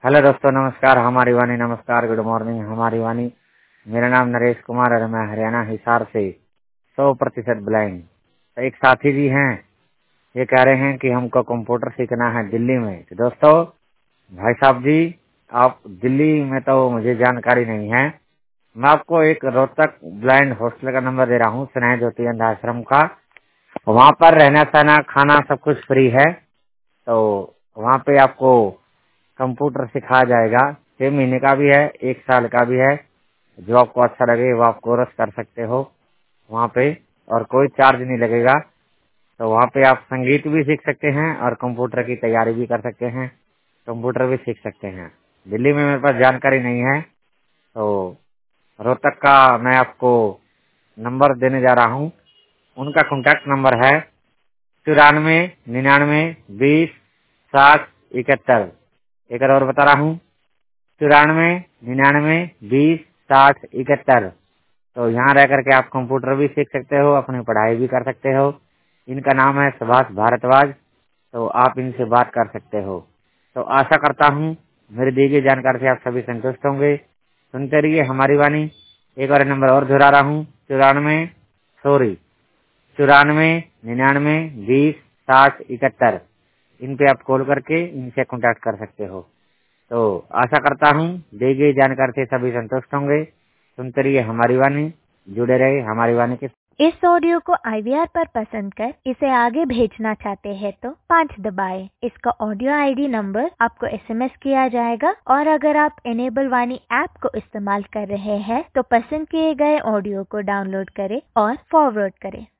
Hello दोस्तों, नमस्कार। हमारी वाणी, नमस्कार, गुड मॉर्निंग। हमारी वाणी। मेरा नाम नरेश कुमार और मैं हरियाणा हिसार से 100% ब्लाइंड। तो एक साथी जी हैं, ये कह रहे हैं कि हमको कंप्यूटर सीखना है दिल्ली में। तो दोस्तों, भाई साहब जी, आप दिल्ली में तो मुझे जानकारी नहीं है। मैं आपको एक रोहतक ब्लाइंड हॉस्टल का नंबर दे रहा हूँ, स्नेह ज्योति अंध आश्रम का। वहाँ पर रहना सहना खाना सब कुछ फ्री है। तो वहाँ पे आपको कंप्यूटर सिखाया जाएगा। 6 महीने का भी है, 1 साल का भी है। जो आपको अच्छा लगे वो आप कोर्स कर सकते हो वहाँ पे, और कोई चार्ज नहीं लगेगा। तो वहाँ पे आप संगीत भी सीख सकते हैं और कंप्यूटर की तैयारी भी कर सकते हैं, कंप्यूटर भी सीख सकते हैं। दिल्ली में मेरे पास जानकारी नहीं है, तो रोहतक का मैं आपको नंबर देने जा रहा हूँ। उनका कॉन्टैक्ट नंबर है 94 99 20 60 71। एक बार और बता रहा हूँ, 94 99 20 60 71। तो यहाँ रह करके आप कंप्यूटर भी सीख सकते हो, अपनी पढ़ाई भी कर सकते हो। इनका नाम है सुभाष भारद्वाज। तो आप इनसे बात कर सकते हो। तो आशा करता हूँ मेरी दी गई जानकारी से आप सभी संतुष्ट होंगे। सुनते रहिए हमारी वाणी। एक बार नंबर और दोहरा रहा हूँ, 94 99 20 60 71। इन पे आप कॉल करके इनसे कांटेक्ट कर सकते हो। तो आशा करता हूँ दी गई जानकारी से सभी संतुष्ट होंगे। सुनते रहिए हमारी वाणी, जुड़े रहे हमारी वाणी के। इस ऑडियो को IVR पर पसंद कर इसे आगे भेजना चाहते हैं तो 5 दबाएं। इसका ऑडियो ID नंबर आपको SMS किया जाएगा, और अगर आप इनेबल वाणी ऐप को इस्तेमाल कर रहे हैं तो पसंद किए गए ऑडियो को डाउनलोड करें और फॉरवर्ड करें।